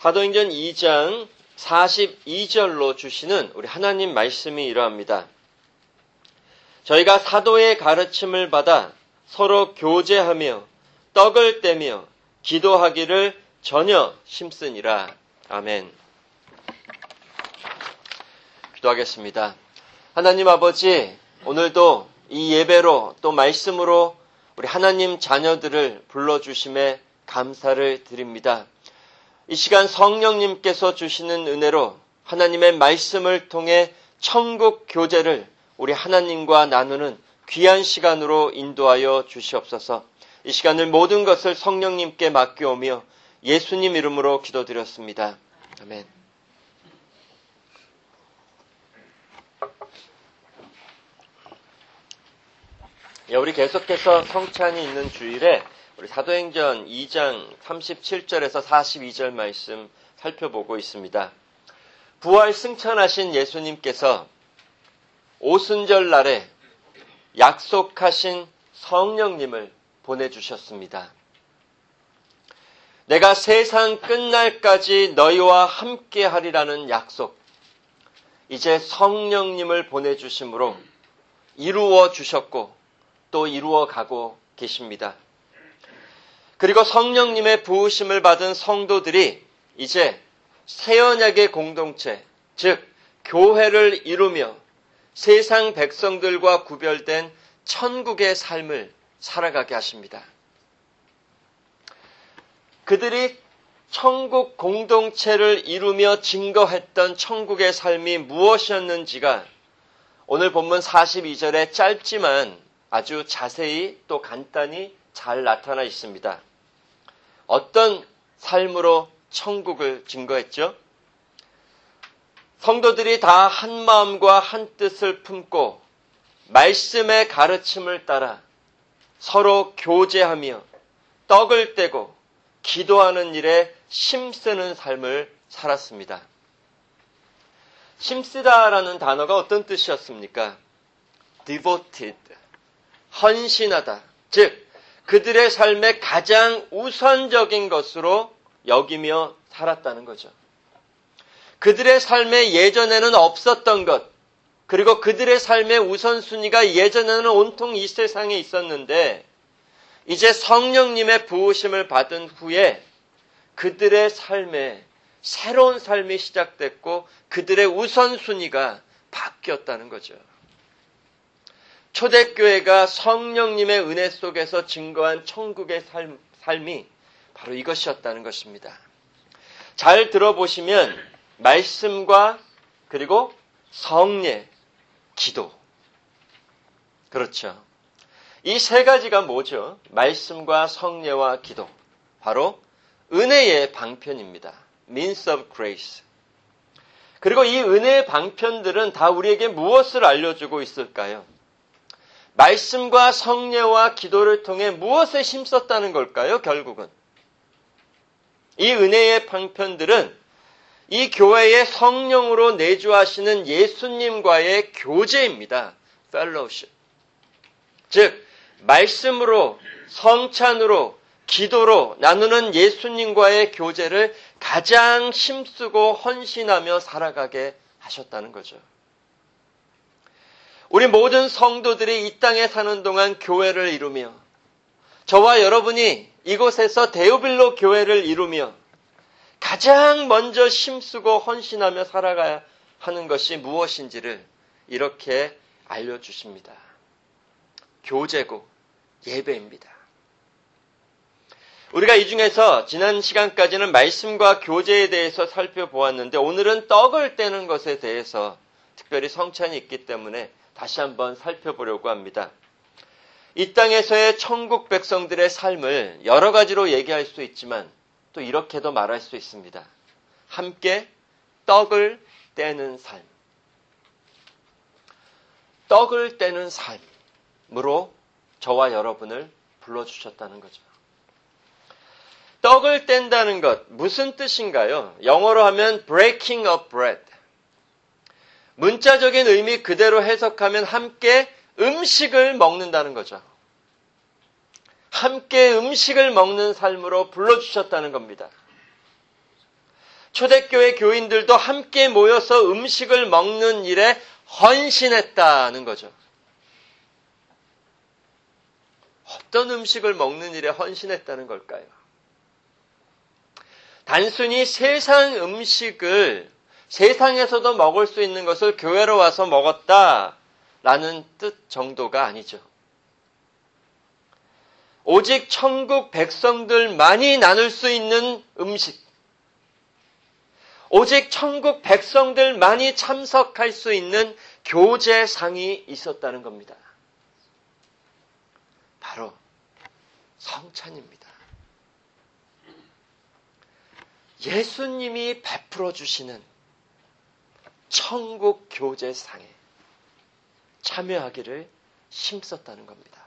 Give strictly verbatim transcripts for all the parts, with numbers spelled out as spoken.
사도행전 이 장 사십이 절로 주시는 우리 하나님 말씀이 이러합니다. 저희가 사도의 가르침을 받아 서로 교제하며 떡을 떼며 기도하기를 전혀 힘쓰니라. 아멘. 기도하겠습니다. 하나님 아버지, 오늘도 이 예배로 또 말씀으로 우리 하나님 자녀들을 불러주심에 감사를 드립니다. 이 시간 성령님께서 주시는 은혜로 하나님의 말씀을 통해 천국 교제를 우리 하나님과 나누는 귀한 시간으로 인도하여 주시옵소서. 이 시간을 모든 것을 성령님께 맡겨오며 예수님 이름으로 기도드렸습니다. 아멘. 예, 우리 계속해서 성찬이 있는 주일에 우리 사도행전 이 장 삼십칠 절에서 사십이 절 말씀 살펴보고 있습니다. 부활 승천하신 예수님께서 오순절 날에 약속하신 성령님을 보내주셨습니다. 내가 세상 끝날까지 너희와 함께 하리라는 약속, 이제 성령님을 보내주심으로 이루어 주셨고 또 이루어 가고 계십니다. 그리고 성령님의 부으심을 받은 성도들이 이제 새 언약의 공동체, 즉 교회를 이루며 세상 백성들과 구별된 천국의 삶을 살아가게 하십니다. 그들이 천국 공동체를 이루며 증거했던 천국의 삶이 무엇이었는지가 오늘 본문 사십이 절에 짧지만 아주 자세히 또 간단히 잘 나타나 있습니다. 어떤 삶으로 천국을 증거했죠? 성도들이 다 한 마음과 한 뜻을 품고 말씀의 가르침을 따라 서로 교제하며 떡을 떼고 기도하는 일에 힘쓰는 삶을 살았습니다. 힘쓰다라는 단어가 어떤 뜻이었습니까? devoted, 헌신하다. 즉 그들의 삶의 가장 우선적인 것으로 여기며 살았다는 거죠. 그들의 삶에 예전에는 없었던 것, 그리고 그들의 삶의 우선순위가 예전에는 온통 이 세상에 있었는데 이제 성령님의 부으심을 받은 후에 그들의 삶에 새로운 삶이 시작됐고 그들의 우선순위가 바뀌었다는 거죠. 초대교회가 성령님의 은혜 속에서 증거한 천국의 삶, 삶이 바로 이것이었다는 것입니다. 잘 들어보시면 말씀과 그리고 성례, 기도. 그렇죠. 이 세 가지가 뭐죠? 말씀과 성례와 기도. 바로 은혜의 방편입니다. means of grace. 그리고 이 은혜의 방편들은 다 우리에게 무엇을 알려주고 있을까요? 말씀과 성례와 기도를 통해 무엇에 힘썼다는 걸까요? 결국은 이 은혜의 방편들은 이 교회의 성령으로 내주하시는 예수님과의 교제입니다. fellowship. 즉 말씀으로 성찬으로 기도로 나누는 예수님과의 교제를 가장 힘쓰고 헌신하며 살아가게 하셨다는 거죠. 우리 모든 성도들이 이 땅에 사는 동안 교회를 이루며 저와 여러분이 이곳에서 데오빌로 교회를 이루며 가장 먼저 힘쓰고 헌신하며 살아가야 하는 것이 무엇인지를 이렇게 알려주십니다. 교제고 예배입니다. 우리가 이 중에서 지난 시간까지는 말씀과 교제에 대해서 살펴보았는데 오늘은 떡을 떼는 것에 대해서 특별히 성찬이 있기 때문에 다시 한번 살펴보려고 합니다. 이 땅에서의 천국 백성들의 삶을 여러 가지로 얘기할 수 있지만 또 이렇게도 말할 수 있습니다. 함께 떡을 떼는 삶. 떡을 떼는 삶으로 저와 여러분을 불러주셨다는 거죠. 떡을 뗀다는 것, 무슨 뜻인가요? 영어로 하면 breaking of bread. 문자적인 의미 그대로 해석하면 함께 음식을 먹는다는 거죠. 함께 음식을 먹는 삶으로 불러주셨다는 겁니다. 초대교회 교인들도 함께 모여서 음식을 먹는 일에 헌신했다는 거죠. 어떤 음식을 먹는 일에 헌신했다는 걸까요? 단순히 세상 음식을 세상에서도 먹을 수 있는 것을 교회로 와서 먹었다라는 뜻 정도가 아니죠. 오직 천국 백성들만이 나눌 수 있는 음식, 오직 천국 백성들만이 참석할 수 있는 교제상이 있었다는 겁니다. 바로 성찬입니다. 예수님이 베풀어 주시는 천국 교제상에 참여하기를 힘썼다는 겁니다.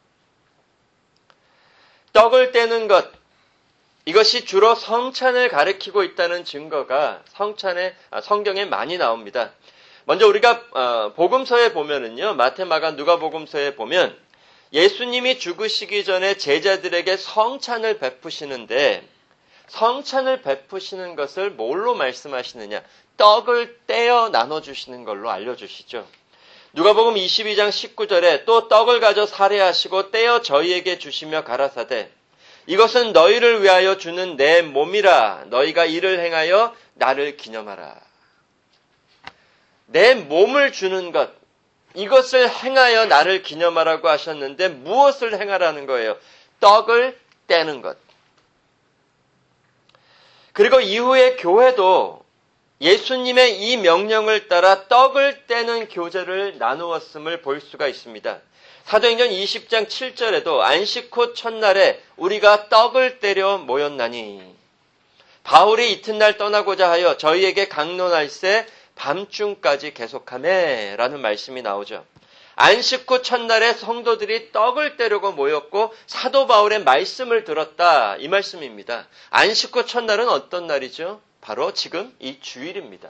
떡을 떼는 것, 이것이 주로 성찬을 가리키고 있다는 증거가 성찬에, 아, 성경에 많이 나옵니다. 먼저 우리가 어, 복음서에 보면은요, 마태, 마가, 누가복음서에 보면 예수님이 죽으시기 전에 제자들에게 성찬을 베푸시는데 성찬을 베푸시는 것을 뭘로 말씀하시느냐? 떡을 떼어 나눠주시는 걸로 알려주시죠. 누가복음 이십이 장 십구 절에 또 떡을 가져 살해하시고 떼어 저희에게 주시며 가라사대 이것은 너희를 위하여 주는 내 몸이라 너희가 이를 행하여 나를 기념하라. 내 몸을 주는 것, 이것을 행하여 나를 기념하라고 하셨는데 무엇을 행하라는 거예요? 떡을 떼는 것. 그리고 이후에 교회도 예수님의 이 명령을 따라 떡을 떼는 교제를 나누었음을 볼 수가 있습니다. 사도행전 이십 장 칠 절에도 안식 후 첫날에 우리가 떡을 떼려 모였나니 바울이 이튿날 떠나고자 하여 저희에게 강론할세 밤중까지 계속하매 라는 말씀이 나오죠. 안식 후 첫날에 성도들이 떡을 떼려고 모였고 사도 바울의 말씀을 들었다, 이 말씀입니다. 안식 후 첫날은 어떤 날이죠? 바로 지금 이 주일입니다.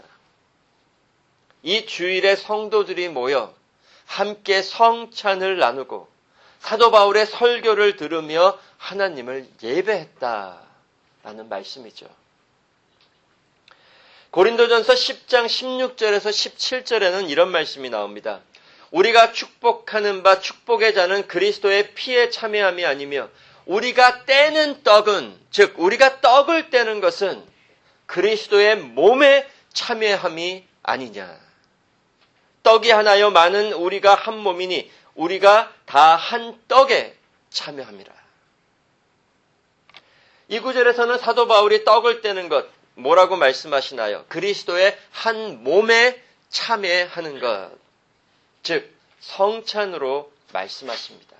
이 주일에 성도들이 모여 함께 성찬을 나누고 사도 바울의 설교를 들으며 하나님을 예배했다라는 말씀이죠. 고린도전서 십 장 십육 절에서 십칠 절에는 이런 말씀이 나옵니다. 우리가 축복하는 바 축복의 자는 그리스도의 피에 참여함이 아니며 우리가 떼는 떡은, 즉 우리가 떡을 떼는 것은 그리스도의 몸에 참여함이 아니냐. 떡이 하나여 많은 우리가 한 몸이니 우리가 다 한 떡에 참여함이라. 이 구절에서는 사도 바울이 떡을 떼는 것, 뭐라고 말씀하시나요? 그리스도의 한 몸에 참여하는 것, 즉 성찬으로 말씀하십니다.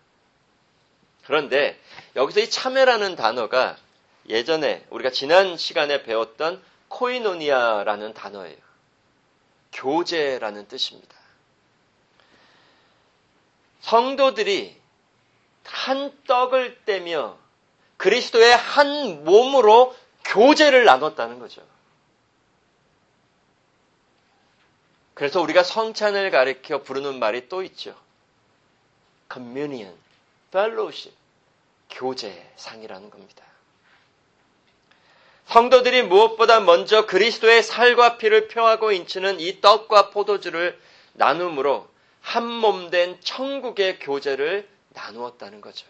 그런데 여기서 이 참여라는 단어가 예전에 우리가 지난 시간에 배웠던 코이노니아라는 단어예요. 교제라는 뜻입니다. 성도들이 한 떡을 떼며 그리스도의 한 몸으로 교제를 나눴다는 거죠. 그래서 우리가 성찬을 가리켜 부르는 말이 또 있죠. communion, fellowship, 교제상이라는 겁니다. 성도들이 무엇보다 먼저 그리스도의 살과 피를 표하고 인치는 이 떡과 포도주를 나눔으로 한 몸 된 천국의 교제를 나누었다는 거죠.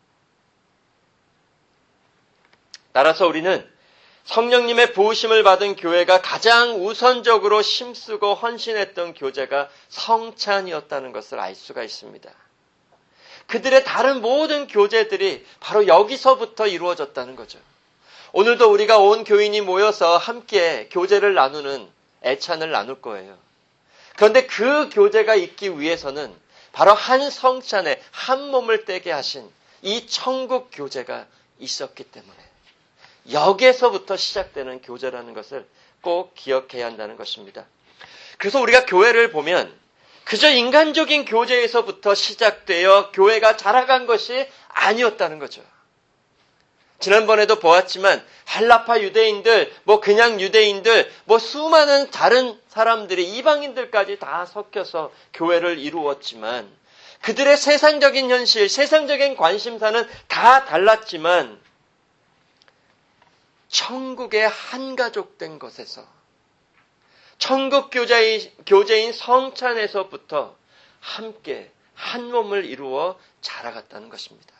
따라서 우리는 성령님의 부으심을 받은 교회가 가장 우선적으로 힘쓰고 헌신했던 교제가 성찬이었다는 것을 알 수가 있습니다. 그들의 다른 모든 교제들이 바로 여기서부터 이루어졌다는 거죠. 오늘도 우리가 온 교인이 모여서 함께 교제를 나누는 애찬을 나눌 거예요. 그런데 그 교제가 있기 위해서는 바로 한 성찬에 한 몸을 떼게 하신 이 천국 교제가 있었기 때문에 여기에서부터 시작되는 교제라는 것을 꼭 기억해야 한다는 것입니다. 그래서 우리가 교회를 보면 그저 인간적인 교제에서부터 시작되어 교회가 자라간 것이 아니었다는 거죠. 지난번에도 보았지만 헬라파 유대인들, 뭐 그냥 유대인들, 뭐 수많은 다른 사람들이 이방인들까지 다 섞여서 교회를 이루었지만 그들의 세상적인 현실, 세상적인 관심사는 다 달랐지만 천국의 한 가족 된 것에서, 천국 교제인, 교제인 성찬에서부터 함께 한 몸을 이루어 자라갔다는 것입니다.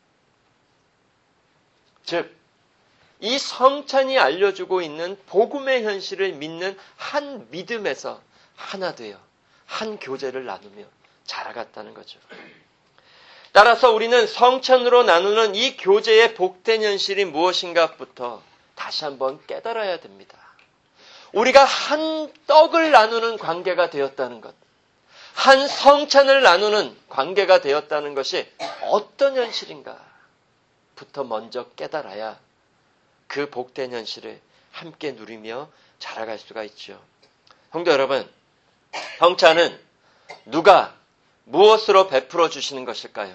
즉, 이 성찬이 알려주고 있는 복음의 현실을 믿는 한 믿음에서 하나 되어 한 교제를 나누며 자라갔다는 거죠. 따라서 우리는 성찬으로 나누는 이 교제의 복된 현실이 무엇인가부터 다시 한번 깨달아야 됩니다. 우리가 한 떡을 나누는 관계가 되었다는 것, 한 성찬을 나누는 관계가 되었다는 것이 어떤 현실인가부터 먼저 깨달아야 그 복된 현실을 함께 누리며 자라갈 수가 있죠. 성도 여러분, 성찬은 누가 무엇으로 베풀어 주시는 것일까요?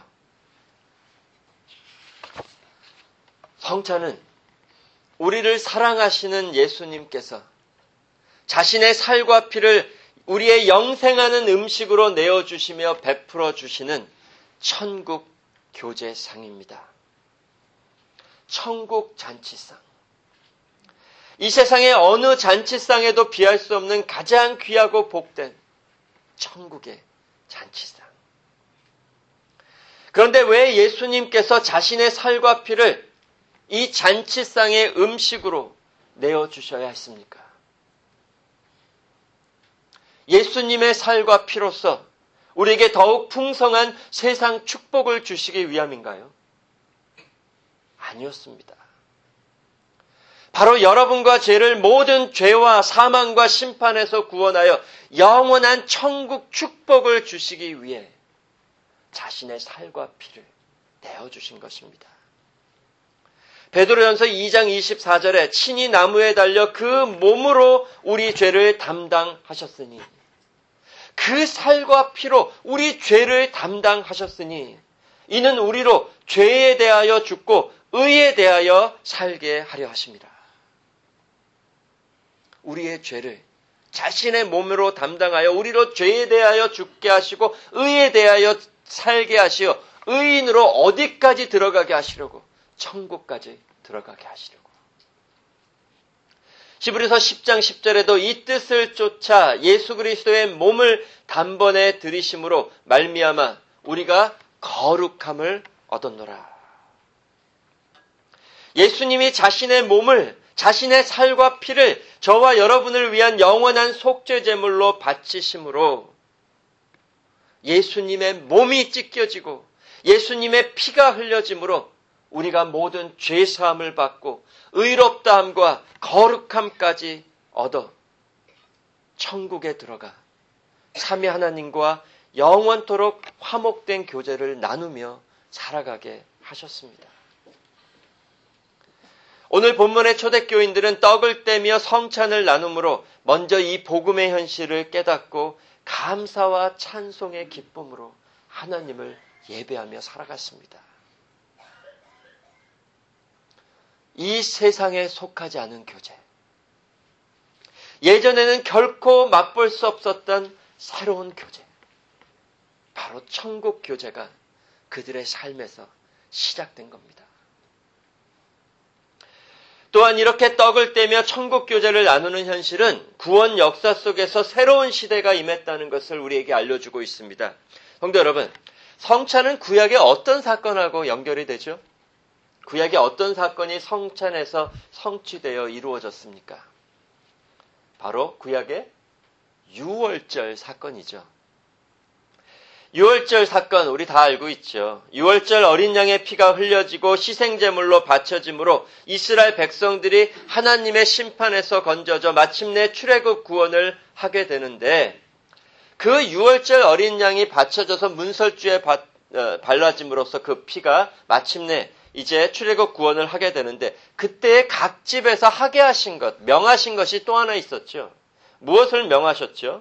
성찬은 우리를 사랑하시는 예수님께서 자신의 살과 피를 우리의 영생하는 음식으로 내어주시며 베풀어 주시는 천국 교제상입니다. 천국 잔치상. 이 세상의 어느 잔치상에도 비할 수 없는 가장 귀하고 복된 천국의 잔치상. 그런데 왜 예수님께서 자신의 살과 피를 이 잔치상의 음식으로 내어주셔야 했습니까? 예수님의 살과 피로서 우리에게 더욱 풍성한 세상 축복을 주시기 위함인가요? 아니었습니다. 바로 여러분과 죄를 모든 죄와 사망과 심판에서 구원하여 영원한 천국 축복을 주시기 위해 자신의 살과 피를 내어주신 것입니다. 베드로전서 이 장 이십사 절에 친히 나무에 달려 그 몸으로 우리 죄를 담당하셨으니, 그 살과 피로 우리 죄를 담당하셨으니 이는 우리로 죄에 대하여 죽고 의에 대하여 살게 하려 하십니다. 우리의 죄를 자신의 몸으로 담당하여 우리로 죄에 대하여 죽게 하시고 의에 대하여 살게 하시어 의인으로 어디까지 들어가게 하시려고? 천국까지 들어가게 하시려고. 히브리서 십 장 십 절에도 이 뜻을 쫓아 예수 그리스도의 몸을 단번에 들이심으로 말미암아 우리가 거룩함을 얻었노라. 예수님이 자신의 몸을, 자신의 살과 피를 저와 여러분을 위한 영원한 속죄 제물로 바치심으로 예수님의 몸이 찢겨지고 예수님의 피가 흘려짐으로 우리가 모든 죄사함을 받고 의롭다함과 거룩함까지 얻어 천국에 들어가 삼위 하나님과 영원토록 화목된 교제를 나누며 살아가게 하셨습니다. 오늘 본문의 초대교인들은 떡을 떼며 성찬을 나눔으로 먼저 이 복음의 현실을 깨닫고 감사와 찬송의 기쁨으로 하나님을 예배하며 살아갔습니다. 이 세상에 속하지 않은 교제, 예전에는 결코 맛볼 수 없었던 새로운 교제, 바로 천국 교제가 그들의 삶에서 시작된 겁니다. 또한 이렇게 떡을 떼며 천국 교제를 나누는 현실은 구원 역사 속에서 새로운 시대가 임했다는 것을 우리에게 알려주고 있습니다. 성도 여러분, 성찬은 구약의 어떤 사건하고 연결이 되죠? 구약의 어떤 사건이 성찬에서 성취되어 이루어졌습니까? 바로 구약의 유월절 사건이죠. 유월절 사건 우리 다 알고 있죠. 유월절 어린 양의 피가 흘려지고 희생제물로 바쳐짐으로 이스라엘 백성들이 하나님의 심판에서 건져져 마침내 출애굽 구원을 하게 되는데, 그 유월절 어린 양이 바쳐져서 문설주에 발라짐으로써 그 피가 마침내 이제 출애굽 구원을 하게 되는데, 그때 각 집에서 하게 하신 것, 명하신 것이 또 하나 있었죠. 무엇을 명하셨죠?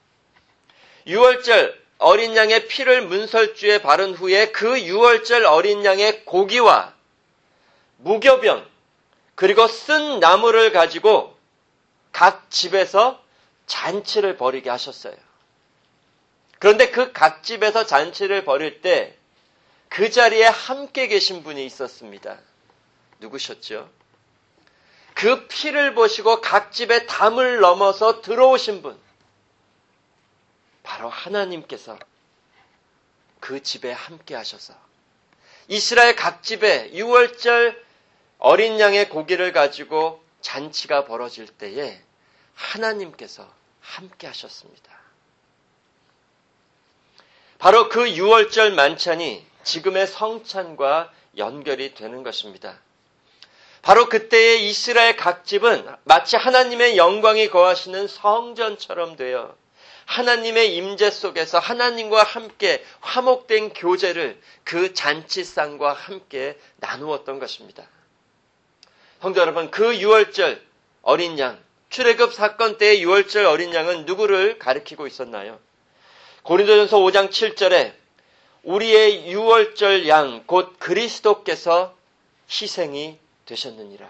유월절 어린 양의 피를 문설주에 바른 후에 그 유월절 어린 양의 고기와 무교병 그리고 쓴 나무를 가지고 각 집에서 잔치를 벌이게 하셨어요. 그런데 그 각 집에서 잔치를 벌일 때 그 자리에 함께 계신 분이 있었습니다. 누구셨죠? 그 피를 보시고 각 집에 담을 넘어서 들어오신 분, 바로 하나님께서 그 집에 함께 하셔서 이스라엘 각 집에 유월절 어린 양의 고기를 가지고 잔치가 벌어질 때에 하나님께서 함께 하셨습니다. 바로 그 유월절 만찬이 지금의 성찬과 연결이 되는 것입니다. 바로 그때의 이스라엘 각 집은 마치 하나님의 영광이 거하시는 성전처럼 되어 하나님의 임재 속에서 하나님과 함께 화목된 교제를 그 잔치상과 함께 나누었던 것입니다. 성도 여러분, 그 유월절 어린 양, 출애굽 사건 때의 유월절 어린 양은 누구를 가리키고 있었나요? 고린도전서 오 장 칠 절에 우리의 유월절 양 곧 그리스도께서 희생이 되셨느니라.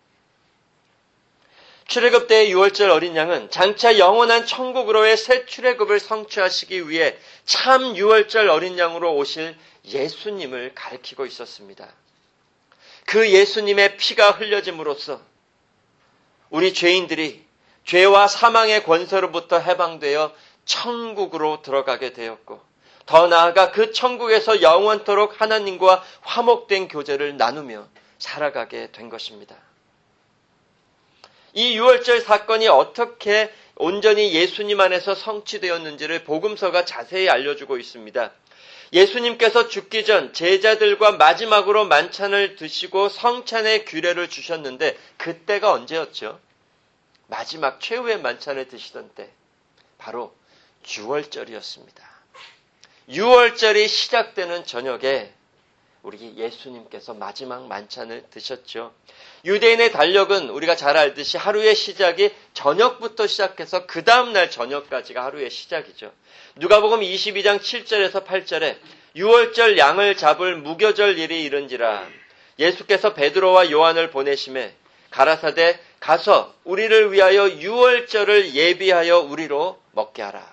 출애굽 때의 유월절 어린 양은 장차 영원한 천국으로의 새 출애굽을 성취하시기 위해 참 유월절 어린 양으로 오실 예수님을 가리키고 있었습니다. 그 예수님의 피가 흘려짐으로써 우리 죄인들이 죄와 사망의 권세로부터 해방되어 천국으로 들어가게 되었고, 더 나아가 그 천국에서 영원토록 하나님과 화목된 교제를 나누며 살아가게 된 것입니다. 이 유월절 사건이 어떻게 온전히 예수님 안에서 성취되었는지를 복음서가 자세히 알려주고 있습니다. 예수님께서 죽기 전 제자들과 마지막으로 만찬을 드시고 성찬의 규례를 주셨는데 그때가 언제였죠? 마지막 최후의 만찬을 드시던 때, 바로 유월절이었습니다. 유월절이 시작되는 저녁에 우리 예수님께서 마지막 만찬을 드셨죠. 유대인의 달력은 우리가 잘 알듯이 하루의 시작이 저녁부터 시작해서 그 다음날 저녁까지가 하루의 시작이죠. 누가복음 이십이 장 칠 절에서 팔 절에 유월절 양을 잡을 무교절 일이 이른지라 예수께서 베드로와 요한을 보내심에 가라사대 가서 우리를 위하여 유월절을 예비하여 우리로 먹게 하라.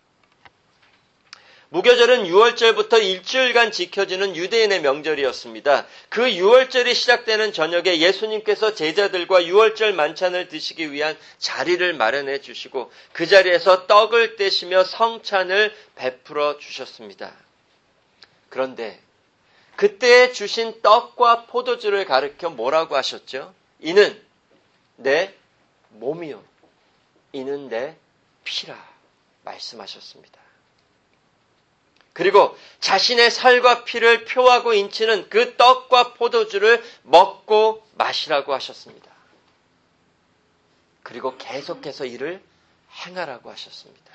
무교절은 유월절부터 일주일간 지켜지는 유대인의 명절이었습니다. 그 유월절이 시작되는 저녁에 예수님께서 제자들과 유월절 만찬을 드시기 위한 자리를 마련해 주시고 그 자리에서 떡을 떼시며 성찬을 베풀어 주셨습니다. 그런데 그때 주신 떡과 포도주를 가리켜 뭐라고 하셨죠? 이는 내 몸이요, 이는 내 피라 말씀하셨습니다. 그리고 자신의 살과 피를 표하고 인치는 그 떡과 포도주를 먹고 마시라고 하셨습니다. 그리고 계속해서 이를 행하라고 하셨습니다.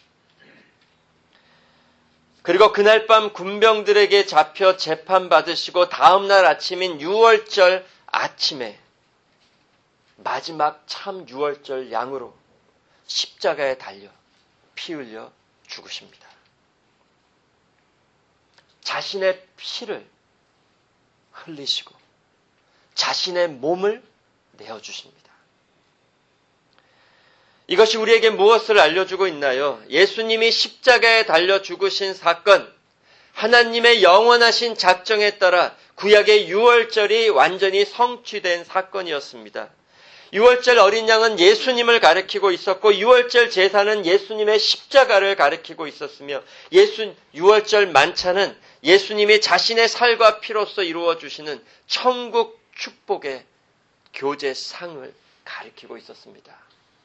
그리고 그날 밤 군병들에게 잡혀 재판받으시고 다음날 아침인 유월절 아침에 마지막 참 유월절 양으로 십자가에 달려 피 흘려 죽으십니다. 자신의 피를 흘리시고 자신의 몸을 내어주십니다. 이것이 우리에게 무엇을 알려주고 있나요? 예수님이 십자가에 달려 죽으신 사건, 하나님의 영원하신 작정에 따라 구약의 유월절이 완전히 성취된 사건이었습니다. 유월절 어린 양은 예수님을 가리키고 있었고 유월절 제사는 예수님의 십자가를 가리키고 있었으며 예수 유월절 만찬은 예수님이 자신의 살과 피로서 이루어 주시는 천국 축복의 교제상을 가리키고 있었습니다.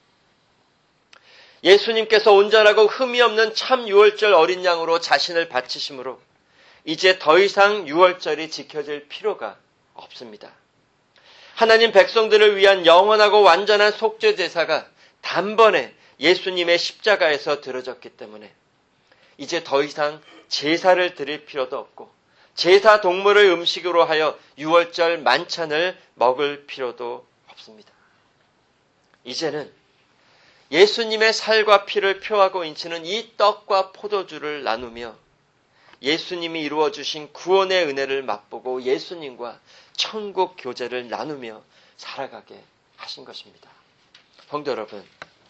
예수님께서 온전하고 흠이 없는 참 유월절 어린 양으로 자신을 바치심으로 이제 더 이상 유월절이 지켜질 필요가 없습니다. 하나님 백성들을 위한 영원하고 완전한 속죄 제사가 단번에 예수님의 십자가에서 드려졌기 때문에 이제 더 이상 제사를 드릴 필요도 없고 제사 동물을 음식으로 하여 유월절 만찬을 먹을 필요도 없습니다. 이제는 예수님의 살과 피를 표하고 인치는 이 떡과 포도주를 나누며 예수님이 이루어 주신 구원의 은혜를 맛보고 예수님과 천국 교제를 나누며 살아가게 하신 것입니다. 성도 여러분,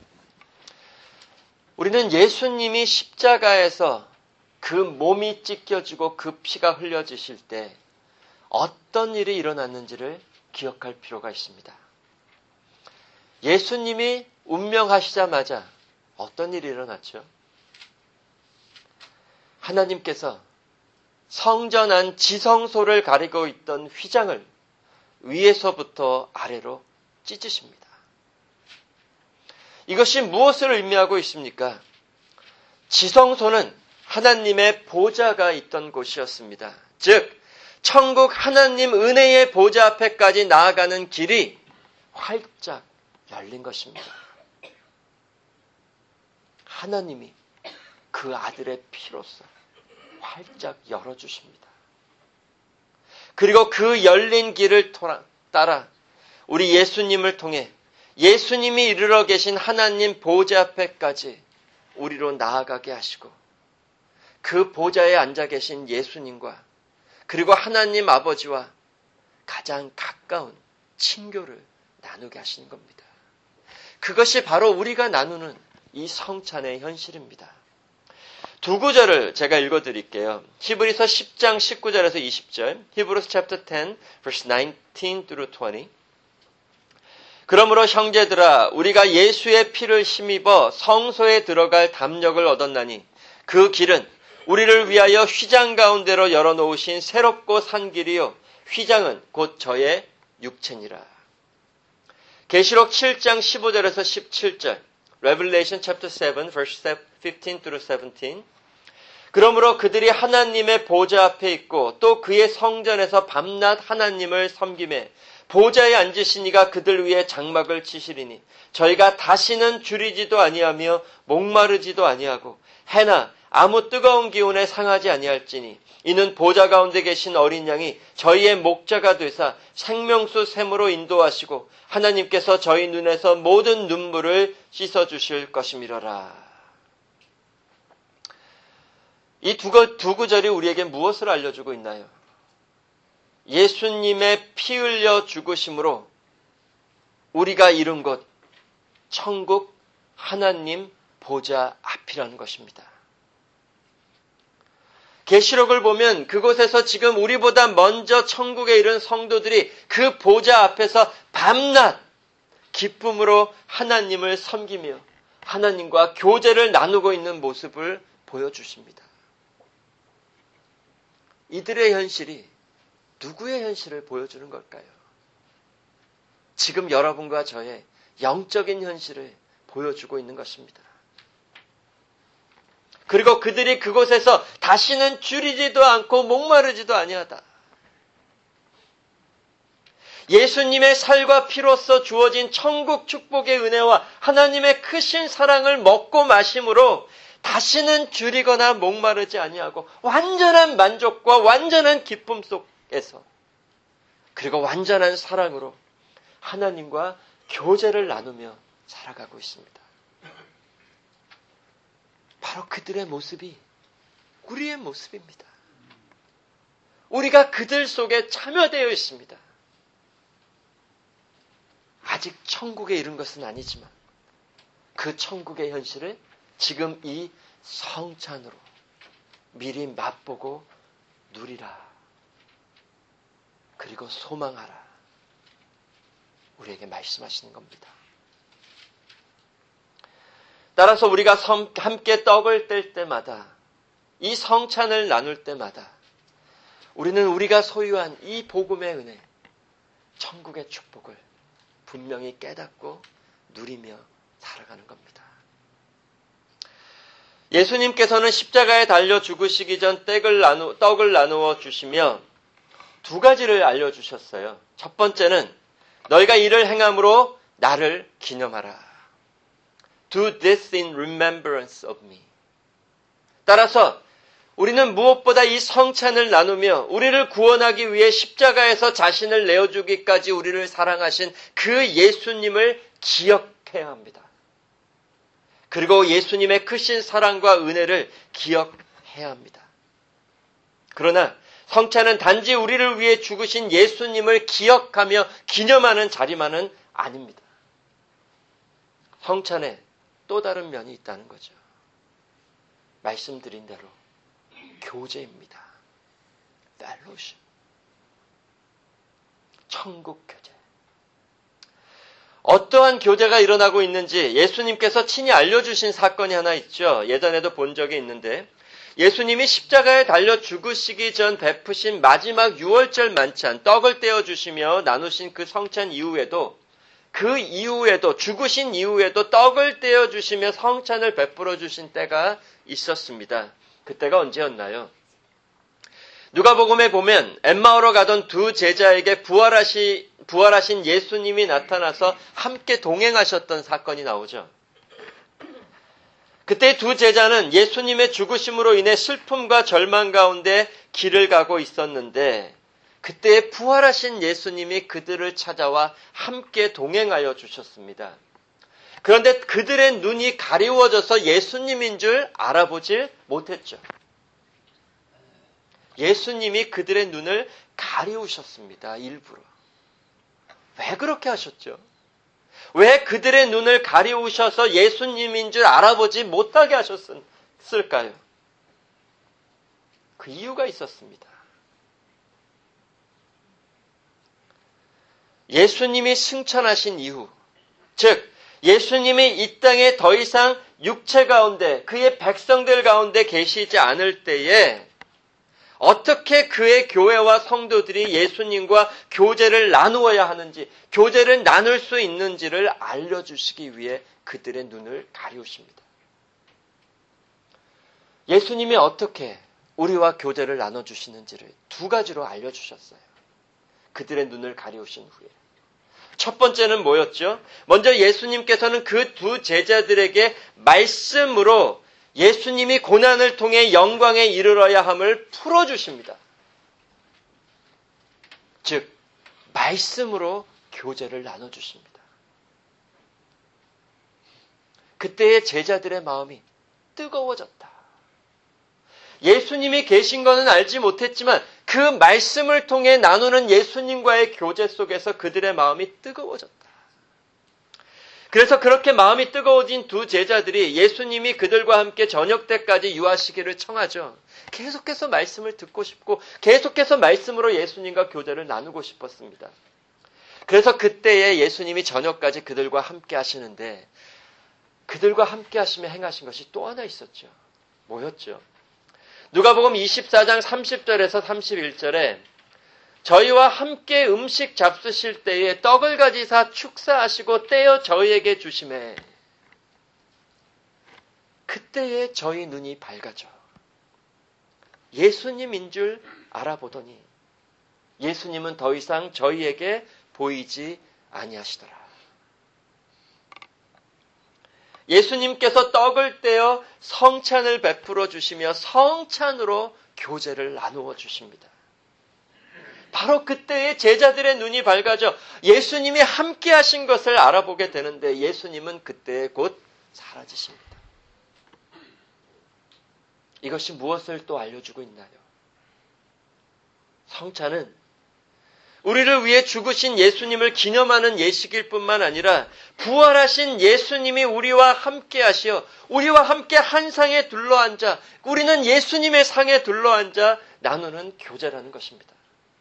우리는 예수님이 십자가에서 그 몸이 찢겨지고 그 피가 흘려지실 때 어떤 일이 일어났는지를 기억할 필요가 있습니다. 예수님이 운명하시자마자 어떤 일이 일어났죠? 하나님께서 성전 안 지성소를 가리고 있던 휘장을 위에서부터 아래로 찢으십니다. 이것이 무엇을 의미하고 있습니까? 지성소는 하나님의 보좌가 있던 곳이었습니다. 즉 천국 하나님 은혜의 보좌 앞에까지 나아가는 길이 활짝 열린 것입니다. 하나님이 그 아들의 피로써 활짝 열어주십니다. 그리고 그 열린 길을 따라 우리 예수님을 통해 예수님이 이르러 계신 하나님 보좌 앞에까지 우리로 나아가게 하시고 그 보좌에 앉아 계신 예수님과 그리고 하나님 아버지와 가장 가까운 친교를 나누게 하시는 겁니다. 그것이 바로 우리가 나누는 이 성찬의 현실입니다. 두 구절을 제가 읽어드릴게요. 히브리서 십 장 십구 절에서 이십 절, 히브리서 chapter ten, verse nineteen through twenty. 그러므로 형제들아 우리가 예수의 피를 힘입어 성소에 들어갈 담력을 얻었나니 그 길은 우리를 위하여 휘장 가운데로 열어놓으신 새롭고 산 길이요 휘장은 곧 저의 육체니라. 계시록 칠 장 십오 절에서 십칠 절, Revelation chapter seven, verse fifteen through seventeen. 그러므로 그들이 하나님의 보좌 앞에 있고 또 그의 성전에서 밤낮 하나님을 섬기매 보좌에 앉으신 이가 그들 위에 장막을 치시리니 저희가 다시는 줄이지도 아니하며 목마르지도 아니하고 해나 아무 뜨거운 기운에 상하지 아니할지니 이는 보좌 가운데 계신 어린 양이 저희의 목자가 되사 생명수 샘으로 인도하시고 하나님께서 저희 눈에서 모든 눈물을 씻어주실 것이미러라. 이 두, 두 구절이 우리에게 무엇을 알려주고 있나요? 예수님의 피 흘려 죽으심으로 우리가 이룬 곳 천국 하나님 보좌 앞이라는 것입니다. 계시록을 보면 그곳에서 지금 우리보다 먼저 천국에 이른 성도들이 그 보좌 앞에서 밤낮 기쁨으로 하나님을 섬기며 하나님과 교제를 나누고 있는 모습을 보여주십니다. 이들의 현실이 누구의 현실을 보여주는 걸까요? 지금 여러분과 저의 영적인 현실을 보여주고 있는 것입니다. 그리고 그들이 그곳에서 다시는 줄이지도 않고 목마르지도 아니하다. 예수님의 살과 피로써 주어진 천국 축복의 은혜와 하나님의 크신 사랑을 먹고 마심으로 다시는 줄이거나 목마르지 아니하고 완전한 만족과 완전한 기쁨 속에서 그리고 완전한 사랑으로 하나님과 교제를 나누며 살아가고 있습니다. 바로 그들의 모습이 우리의 모습입니다. 우리가 그들 속에 참여되어 있습니다. 아직 천국에 이른 것은 아니지만 그 천국의 현실을 지금 이 성찬으로 미리 맛보고 누리라. 그리고 소망하라. 우리에게 말씀하시는 겁니다. 따라서 우리가 함께 떡을 뗄 때마다 이 성찬을 나눌 때마다 우리는 우리가 소유한 이 복음의 은혜, 천국의 축복을 분명히 깨닫고 누리며 살아가는 겁니다. 예수님께서는 십자가에 달려 죽으시기 전 떡을, 나누, 떡을 나누어 주시며 두 가지를 알려주셨어요. 첫 번째는 너희가 이를 행함으로 나를 기념하라. Do this in remembrance of me. 따라서 우리는 무엇보다 이 성찬을 나누며 우리를 구원하기 위해 십자가에서 자신을 내어주기까지 우리를 사랑하신 그 예수님을 기억해야 합니다. 그리고 예수님의 크신 사랑과 은혜를 기억해야 합니다. 그러나 성찬은 단지 우리를 위해 죽으신 예수님을 기억하며 기념하는 자리만은 아닙니다. 성찬에 또 다른 면이 있다는 거죠. 말씀드린 대로 교제입니다. fellowship. 천국 교제. 어떠한 교제가 일어나고 있는지 예수님께서 친히 알려주신 사건이 하나 있죠. 예전에도 본 적이 있는데 예수님이 십자가에 달려 죽으시기 전 베푸신 마지막 유월절 만찬 떡을 떼어주시며 나누신 그 성찬 이후에도 그 이후에도 죽으신 이후에도 떡을 떼어주시며 성찬을 베풀어 주신 때가 있었습니다. 그때가 언제였나요? 누가복음에 보면 엠마오로 가던 두 제자에게 부활하시, 부활하신 예수님이 나타나서 함께 동행하셨던 사건이 나오죠. 그때 두 제자는 예수님의 죽으심으로 인해 슬픔과 절망 가운데 길을 가고 있었는데 그때 부활하신 예수님이 그들을 찾아와 함께 동행하여 주셨습니다. 그런데 그들의 눈이 가리워져서 예수님인 줄 알아보질 못했죠. 예수님이 그들의 눈을 가리우셨습니다. 일부러. 왜 그렇게 하셨죠? 왜 그들의 눈을 가리우셔서 예수님인 줄 알아보지 못하게 하셨을까요? 그 이유가 있었습니다. 예수님이 승천하신 이후, 즉 예수님이 이 땅에 더 이상 육체 가운데 그의 백성들 가운데 계시지 않을 때에 어떻게 그의 교회와 성도들이 예수님과 교제를 나누어야 하는지, 교제를 나눌 수 있는지를 알려주시기 위해 그들의 눈을 가리우십니다. 예수님이 어떻게 우리와 교제를 나눠주시는지를 두 가지로 알려주셨어요. 그들의 눈을 가리우신 후에. 첫 번째는 뭐였죠? 먼저 예수님께서는 그 두 제자들에게 말씀으로 예수님이 고난을 통해 영광에 이르러야 함을 풀어주십니다. 즉, 말씀으로 교제를 나눠주십니다. 그때의 제자들의 마음이 뜨거워졌다. 예수님이 계신 것은 알지 못했지만 그 말씀을 통해 나누는 예수님과의 교제 속에서 그들의 마음이 뜨거워졌다. 그래서 그렇게 마음이 뜨거워진 두 제자들이 예수님이 그들과 함께 저녁 때까지 유하시기를 청하죠. 계속해서 말씀을 듣고 싶고 계속해서 말씀으로 예수님과 교제를 나누고 싶었습니다. 그래서 그때에 예수님이 저녁까지 그들과 함께 하시는데 그들과 함께 하시며 행하신 것이 또 하나 있었죠. 뭐였죠? 누가복음 이십사 장 삼십 절에서 삼십일 절에 저희와 함께 음식 잡수실 때에 떡을 가지사 축사하시고 떼어 저희에게 주시매 그때에 저희 눈이 밝아져 예수님인 줄 알아보더니 예수님은 더 이상 저희에게 보이지 아니하시더라. 예수님께서 떡을 떼어 성찬을 베풀어 주시며 성찬으로 교제를 나누어 주십니다. 바로 그때의 제자들의 눈이 밝아져 예수님이 함께 하신 것을 알아보게 되는데 예수님은 그때 곧 사라지십니다. 이것이 무엇을 또 알려주고 있나요? 성찬은 우리를 위해 죽으신 예수님을 기념하는 예식일 뿐만 아니라 부활하신 예수님이 우리와 함께 하시어 우리와 함께 한 상에 둘러앉아 우리는 예수님의 상에 둘러앉아 나누는 교제라는 것입니다.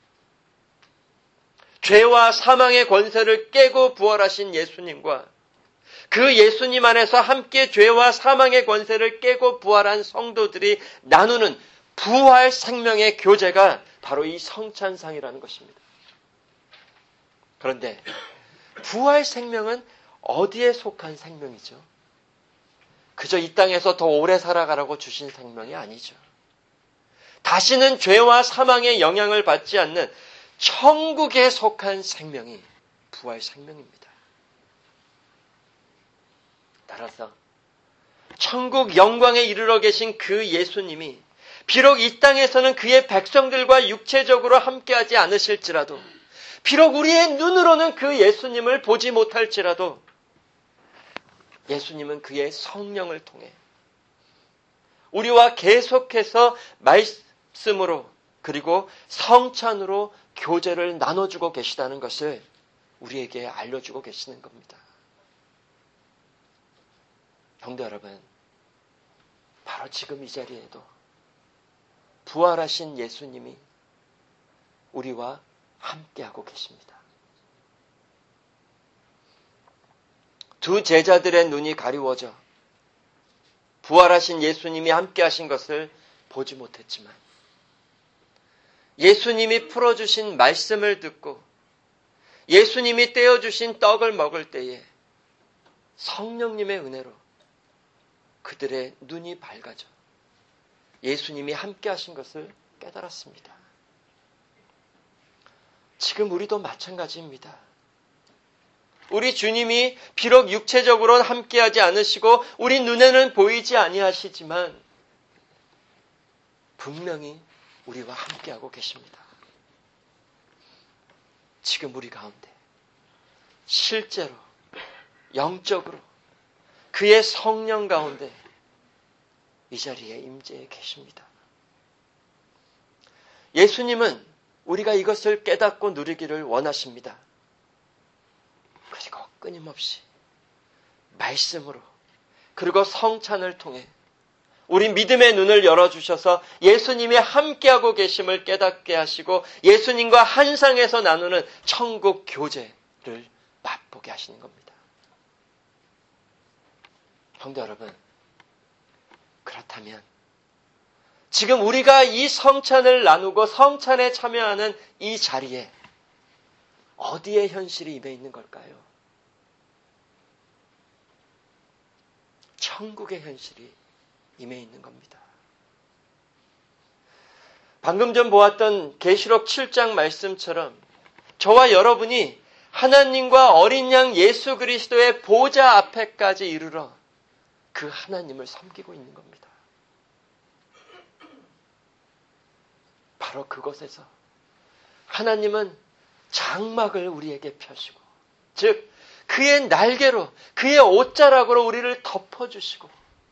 죄와 사망의 권세를 깨고 부활하신 예수님과 그 예수님 안에서 함께 죄와 사망의 권세를 깨고 부활한 성도들이 나누는 부활 생명의 교제가 바로 이 성찬상이라는 것입니다. 그런데 부활 생명은 어디에 속한 생명이죠? 그저 이 땅에서 더 오래 살아가라고 주신 생명이 아니죠. 다시는 죄와 사망의 영향을 받지 않는 천국에 속한 생명이 부활 생명입니다. 따라서 천국 영광에 이르러 계신 그 예수님이 비록 이 땅에서는 그의 백성들과 육체적으로 함께하지 않으실지라도 비록 우리의 눈으로는 그 예수님을 보지 못할지라도 예수님은 그의 성령을 통해 우리와 계속해서 말씀으로 그리고 성찬으로 교제를 나눠주고 계시다는 것을 우리에게 알려주고 계시는 겁니다. 성도 여러분, 바로 지금 이 자리에도 부활하신 예수님이 우리와 함께하고 계십니다. 두 제자들의 눈이 가리워져 부활하신 예수님이 함께 하신 것을 보지 못했지만 예수님이 풀어주신 말씀을 듣고 예수님이 떼어주신 떡을 먹을 때에 성령님의 은혜로 그들의 눈이 밝아져 예수님이 함께 하신 것을 깨달았습니다. 지금 우리도 마찬가지입니다. 우리 주님이 비록 육체적으로는 함께하지 않으시고 우리 눈에는 보이지 아니하시지만 분명히 우리와 함께하고 계십니다. 지금 우리 가운데 실제로 영적으로 그의 성령 가운데 이 자리에 임재해 계십니다. 예수님은 우리가 이것을 깨닫고 누리기를 원하십니다. 그리고 끊임없이 말씀으로 그리고 성찬을 통해 우리 믿음의 눈을 열어주셔서 예수님이 함께하고 계심을 깨닫게 하시고 예수님과 한 상에서 나누는 천국 교제를 맛보게 하시는 겁니다. 성도 여러분, 그렇다면 지금 우리가 이 성찬을 나누고 성찬에 참여하는 이 자리에 어디에 현실이 임해 있는 걸까요? 천국의 현실이 임해 있는 겁니다. 방금 전 보았던 계시록 칠 장 말씀처럼 저와 여러분이 하나님과 어린 양 예수 그리스도의 보좌 앞에까지 이르러 그 하나님을 섬기고 있는 겁니다. 바로 그곳에서 하나님은 장막을 우리에게 펴시고, 즉 그의 날개로 그의 옷자락으로 우리를 덮어주시고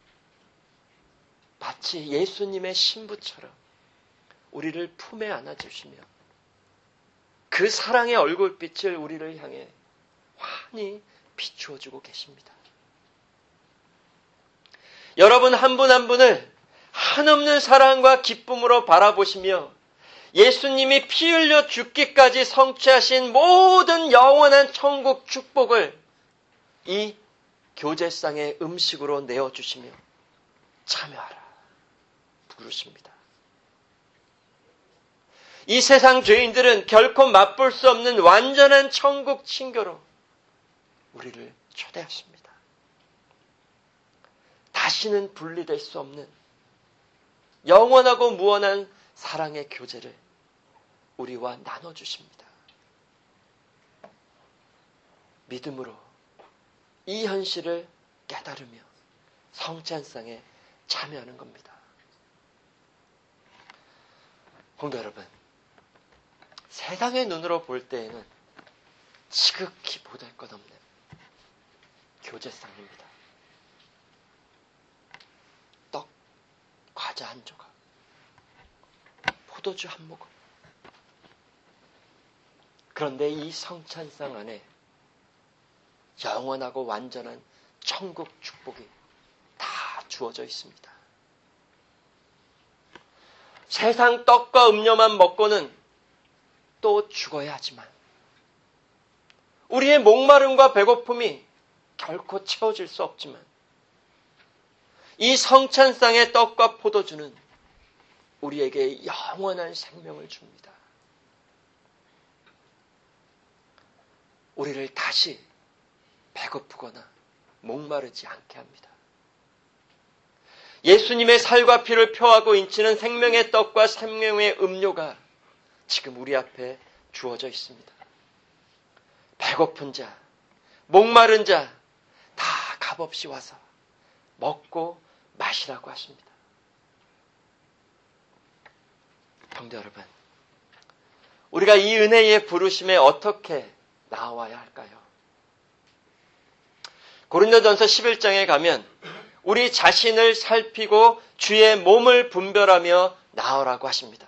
마치 예수님의 신부처럼 우리를 품에 안아주시며 그 사랑의 얼굴빛을 우리를 향해 환히 비추어주고 계십니다. 여러분 한 분 한 분을 한없는 사랑과 기쁨으로 바라보시며 예수님이 피 흘려 죽기까지 성취하신 모든 영원한 천국 축복을 이 교제상의 음식으로 내어주시며 참여하라 부르십니다. 이 세상 죄인들은 결코 맛볼 수 없는 완전한 천국 친교로 우리를 초대하십니다. 다시는 분리될 수 없는 영원하고 무한한 사랑의 교제를 우리와 나눠주십니다. 믿음으로 이 현실을 깨달으며 성찬상에 참여하는 겁니다. 성도 여러분, 세상의 눈으로 볼 때에는 지극히 보잘 것 없는 교제상입니다. 떡, 과자 한 조각, 포도주 한 모금. 그런데 이 성찬상 안에 영원하고 완전한 천국 축복이 다 주어져 있습니다. 세상 떡과 음료만 먹고는 또 죽어야 하지만 우리의 목마름과 배고픔이 결코 채워질 수 없지만 이 성찬상의 떡과 포도주는 우리에게 영원한 생명을 줍니다. 우리를 다시 배고프거나 목마르지 않게 합니다. 예수님의 살과 피를 표하고 인치는 생명의 떡과 생명의 음료가 지금 우리 앞에 주어져 있습니다. 배고픈 자, 목마른 자 다 값없이 와서 먹고 마시라고 하십니다. 성도 여러분, 우리가 이 은혜의 부르심에 어떻게 나와야 할까요? 고린도전서 십일 장에 가면 우리 자신을 살피고 주의 몸을 분별하며 나오라고 하십니다.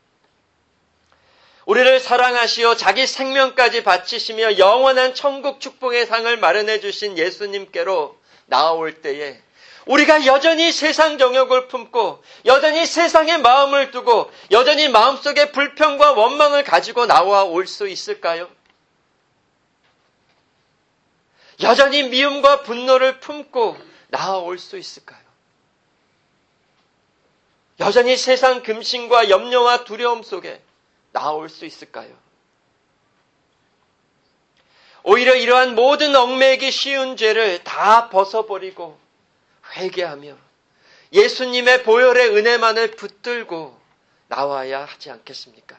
우리를 사랑하시어 자기 생명까지 바치시며 영원한 천국 축복의 상을 마련해 주신 예수님께로 나아올 때에 우리가 여전히 세상 정욕을 품고 여전히 세상의 마음을 두고 여전히 마음속에 불평과 원망을 가지고 나와 올 수 있을까요? 여전히 미움과 분노를 품고 나아올 수 있을까요? 여전히 세상 금신과 염려와 두려움 속에 나아올 수 있을까요? 오히려 이러한 모든 얽매이기 쉬운 죄를 다 벗어버리고 회개하며 예수님의 보혈의 은혜만을 붙들고 나와야 하지 않겠습니까?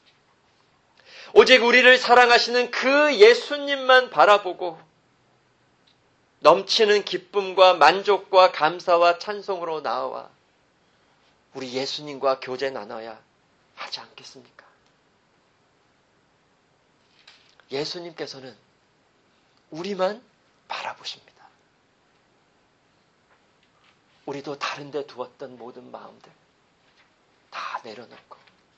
오직 우리를 사랑하시는 그 예수님만 바라보고 넘치는 기쁨과 만족과 감사와 찬송으로 나와 우리 예수님과 교제 나눠야 하지 않겠습니까? 예수님께서는 우리만 바라보십니다. 우리도 다른 데 두었던 모든 마음들 다 내려놓고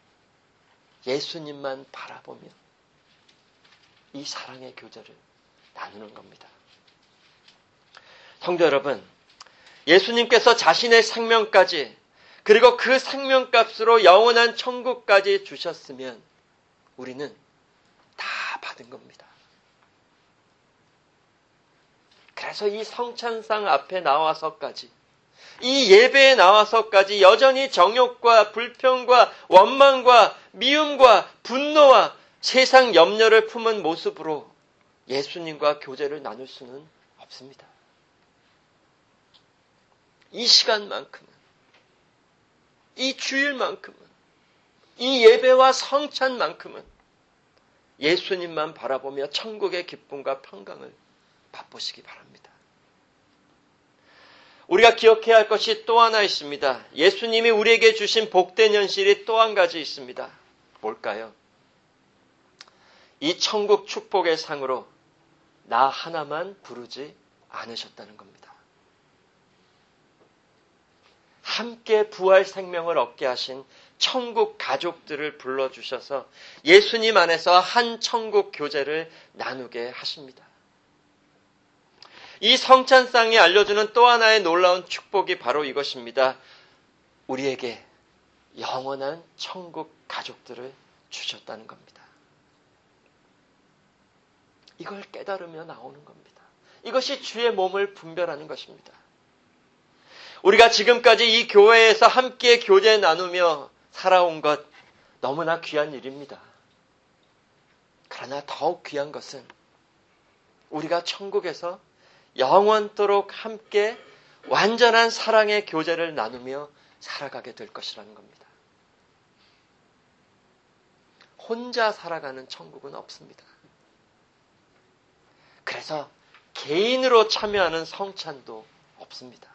예수님만 바라보며 이 사랑의 교제를 나누는 겁니다. 성도 여러분, 예수님께서 자신의 생명까지 그리고 그 생명값으로 영원한 천국까지 주셨으면 우리는 다 받은 겁니다. 그래서 이 성찬상 앞에 나와서까지 이 예배에 나와서까지 여전히 정욕과 불평과 원망과 미움과 분노와 세상 염려를 품은 모습으로 예수님과 교제를 나눌 수는 없습니다. 이 시간만큼은, 이 주일만큼은, 이 예배와 성찬만큼은 예수님만 바라보며 천국의 기쁨과 평강을 맛보시기 바랍니다. 우리가 기억해야 할 것이 또 하나 있습니다. 예수님이 우리에게 주신 복된 현실이 또 한 가지 있습니다. 뭘까요? 이 천국 축복의 상으로 나 하나만 부르지 않으셨다는 겁니다. 함께 부활 생명을 얻게 하신 천국 가족들을 불러주셔서 예수님 안에서 한 천국 교제를 나누게 하십니다. 이 성찬상이 알려주는 또 하나의 놀라운 축복이 바로 이것입니다. 우리에게 영원한 천국 가족들을 주셨다는 겁니다. 이걸 깨달으며 나오는 겁니다. 이것이 주의 몸을 분별하는 것입니다. 우리가 지금까지 이 교회에서 함께 교제 나누며 살아온 것 너무나 귀한 일입니다. 그러나 더욱 귀한 것은 우리가 천국에서 영원토록 함께 완전한 사랑의 교제를 나누며 살아가게 될 것이라는 겁니다. 혼자 살아가는 천국은 없습니다. 그래서 개인으로 참여하는 성찬도 없습니다.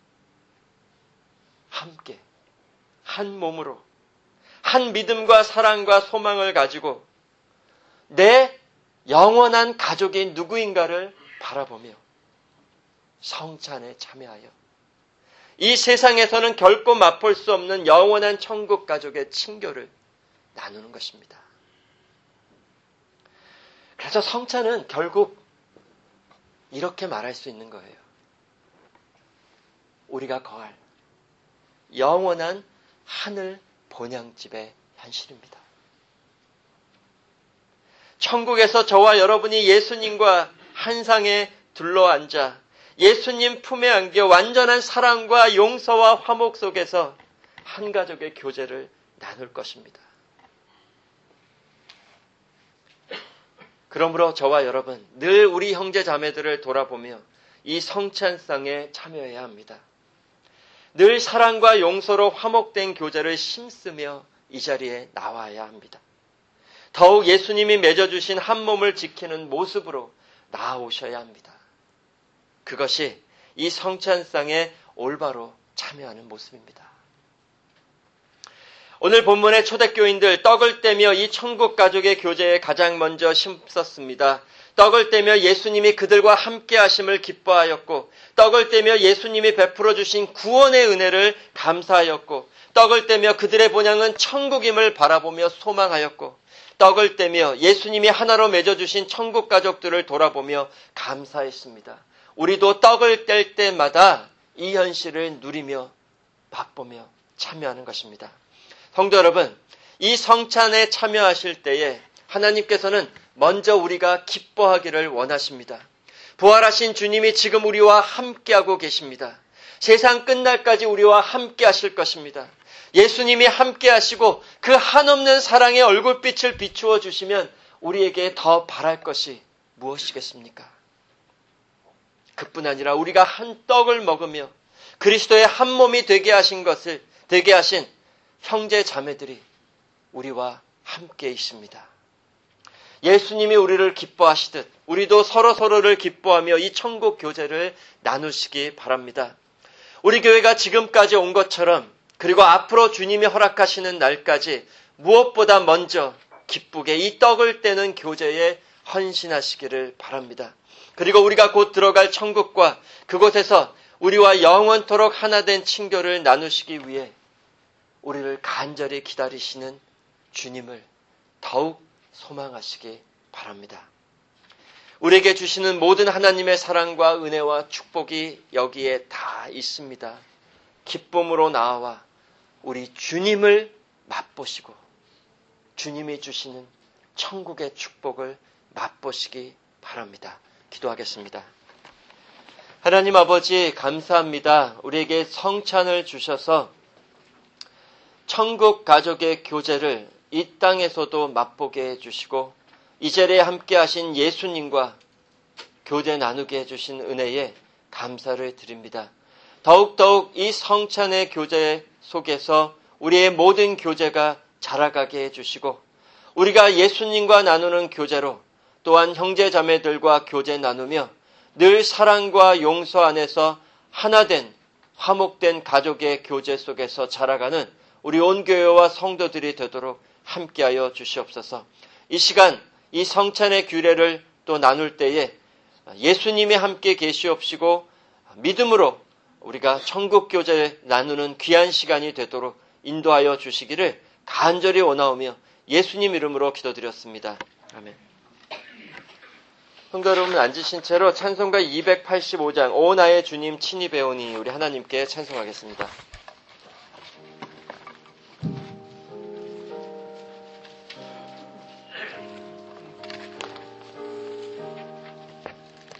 함께 한 몸으로 한 믿음과 사랑과 소망을 가지고 내 영원한 가족이 누구인가를 바라보며 성찬에 참여하여 이 세상에서는 결코 맛볼 수 없는 영원한 천국 가족의 친교를 나누는 것입니다. 그래서 성찬은 결국 이렇게 말할 수 있는 거예요. 우리가 거할 영원한 하늘 본향집의 현실입니다. 천국에서 저와 여러분이 예수님과 한 상에 둘러앉아 예수님 품에 안겨 완전한 사랑과 용서와 화목 속에서 한 가족의 교제를 나눌 것입니다. 그러므로 저와 여러분 늘 우리 형제 자매들을 돌아보며 이 성찬상에 참여해야 합니다. 늘 사랑과 용서로 화목된 교제를 힘쓰며 이 자리에 나와야 합니다. 더욱 예수님이 맺어주신 한 몸을 지키는 모습으로 나아오셔야 합니다. 그것이 이 성찬상에 올바로 참여하는 모습입니다. 오늘 본문의 초대교인들 떡을 떼며 이 천국 가족의 교제에 가장 먼저 힘썼습니다. 떡을 떼며 예수님이 그들과 함께 하심을 기뻐하였고 떡을 떼며 예수님이 베풀어 주신 구원의 은혜를 감사하였고 떡을 떼며 그들의 본향은 천국임을 바라보며 소망하였고 떡을 떼며 예수님이 하나로 맺어주신 천국 가족들을 돌아보며 감사했습니다. 우리도 떡을 뗄 때마다 이 현실을 누리며 맛보며 참여하는 것입니다. 성도 여러분, 이 성찬에 참여하실 때에 하나님께서는 먼저 우리가 기뻐하기를 원하십니다. 부활하신 주님이 지금 우리와 함께하고 계십니다. 세상 끝날까지 우리와 함께 하실 것입니다. 예수님이 함께 하시고 그 한없는 사랑의 얼굴빛을 비추어 주시면 우리에게 더 바랄 것이 무엇이겠습니까? 그뿐 아니라 우리가 한 떡을 먹으며 그리스도의 한 몸이 되게 하신 것을, 되게 하신 형제 자매들이 우리와 함께 있습니다. 예수님이 우리를 기뻐하시듯 우리도 서로 서로를 기뻐하며 이 천국 교제를 나누시기 바랍니다. 우리 교회가 지금까지 온 것처럼 그리고 앞으로 주님이 허락하시는 날까지 무엇보다 먼저 기쁘게 이 떡을 떼는 교제에 헌신하시기를 바랍니다. 그리고 우리가 곧 들어갈 천국과 그곳에서 우리와 영원토록 하나 된 친교를 나누시기 위해 우리를 간절히 기다리시는 주님을 더욱 소망하시기 바랍니다. 우리에게 주시는 모든 하나님의 사랑과 은혜와 축복이 여기에 다 있습니다. 기쁨으로 나아와 우리 주님을 맛보시고 주님이 주시는 천국의 축복을 맛보시기 바랍니다. 기도하겠습니다. 하나님 아버지 감사합니다. 우리에게 성찬을 주셔서 천국 가족의 교제를 이 땅에서도 맛보게 해주시고 이 자리에 함께 하신 예수님과 교제 나누게 해주신 은혜에 감사를 드립니다. 더욱더욱 이 성찬의 교제 속에서 우리의 모든 교제가 자라가게 해주시고 우리가 예수님과 나누는 교제로 또한 형제자매들과 교제 나누며 늘 사랑과 용서 안에서 하나된 화목된 가족의 교제 속에서 자라가는 우리 온 교회와 성도들이 되도록 함께하여 주시옵소서. 이 시간 이 성찬의 규례를 또 나눌 때에 예수님이 함께 계시옵시고 믿음으로 우리가 천국 교제 나누는 귀한 시간이 되도록 인도하여 주시기를 간절히 원하오며 예수님 이름으로 기도드렸습니다. 아멘. 성도 여러분 앉으신 채로 찬송가 이백팔십오 장 오 나의 주님 친히 배우니 우리 하나님께 찬송하겠습니다.